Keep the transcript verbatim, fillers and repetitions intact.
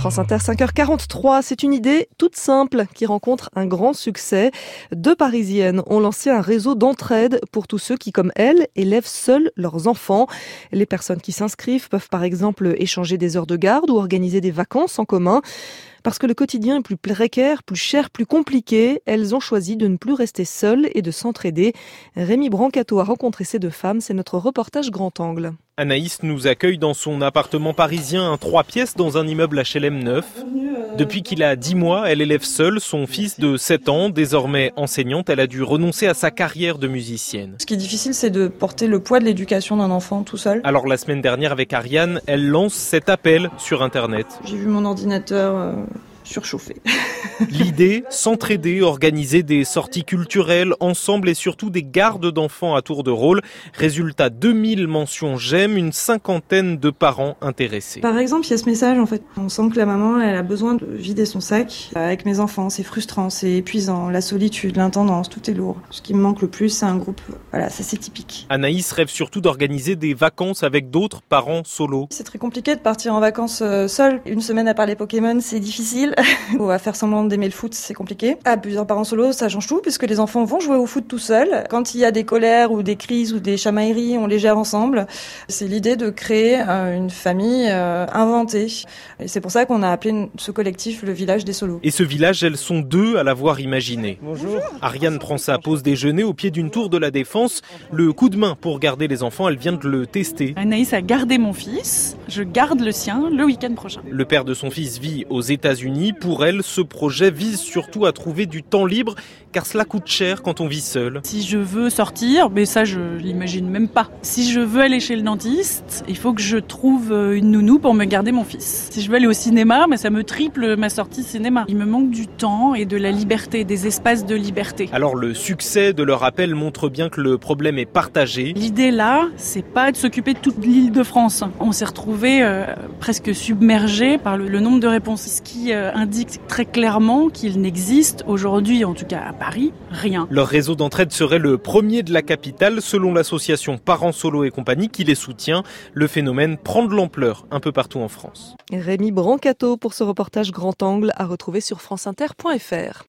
France Inter, cinq heures quarante-trois. C'est une idée toute simple qui rencontre un grand succès. Deux Parisiennes ont lancé un réseau d'entraide pour tous ceux qui, comme elles, élèvent seuls leurs enfants. Les personnes qui s'inscrivent peuvent par exemple échanger des heures de garde ou organiser des vacances en commun. Parce que le quotidien est plus précaire, plus cher, plus compliqué, elles ont choisi de ne plus rester seules et de s'entraider. Rémi Brancato a rencontré ces deux femmes, c'est notre reportage Grand Angle. Anaïs nous accueille dans son appartement parisien, un trois pièces dans un immeuble H L M neuf. Depuis qu'il a dix mois, elle élève seule son fils de sept ans. Désormais enseignante, elle a dû renoncer à sa carrière de musicienne. Ce qui est difficile, c'est de porter le poids de l'éducation d'un enfant tout seul. Alors la semaine dernière, avec Ariane, elle lance cet appel sur Internet. J'ai vu mon ordinateur euh, surchauffer. L'idée, s'entraider, organiser des sorties culturelles ensemble et surtout des gardes d'enfants à tour de rôle. Résultat, deux mille mentions j'aime, une cinquantaine de parents intéressés. Par exemple, il y a ce message en fait. On sent que la maman, elle a besoin de vider son sac. Avec mes enfants, c'est frustrant, c'est épuisant. La solitude, l'intendance, tout est lourd. Ce qui me manque le plus, c'est un groupe. Voilà, ça c'est typique. Anaïs rêve surtout d'organiser des vacances avec d'autres parents solos. C'est très compliqué de partir en vacances euh, seul. Une semaine à parler Pokémon, c'est difficile. On va faire semblant d'aimer le foot, c'est compliqué. À plusieurs parents solos, ça change tout, puisque les enfants vont jouer au foot tout seuls. Quand il y a des colères ou des crises ou des chamailleries, on les gère ensemble. C'est l'idée de créer euh, une famille euh, inventée. Et c'est pour ça qu'on a appelé ce collectif le village des solos. Et ce village, elles sont deux à l'avoir imaginé. Bonjour. Ariane prend sa pause déjeuner au pied d'une tour de la Défense. Le coup de main pour garder les enfants, elle vient de le tester. Anaïs a gardé mon fils, je garde le sien le week-end prochain. Le père de son fils vit aux États-Unis. Pour elle, ce projet vise surtout à trouver du temps libre, car cela coûte cher quand on vit seul. Si je veux sortir, mais ça je l'imagine même pas. Si je veux aller chez le dentiste, il faut que je trouve une nounou pour me garder mon fils. Si je veux aller au cinéma, mais ça me triple ma sortie cinéma. Il me manque du temps et de la liberté, des espaces de liberté. Alors le succès de leur appel montre bien que le problème est partagé. L'idée là, c'est pas de s'occuper de toute l'île de France. On s'est retrouvés euh, presque submergés par le, le nombre de réponses, ce qui euh, indique très clairement qu'il n'existe aujourd'hui, en tout cas à Paris, rien. Leur réseau d'entraide serait le premier de la capitale, selon l'association Parents Solo et compagnie qui les soutient. Le phénomène prend de l'ampleur un peu partout en France. Rémi Brancato pour ce reportage Grand Angle à retrouver sur franceinter point f r.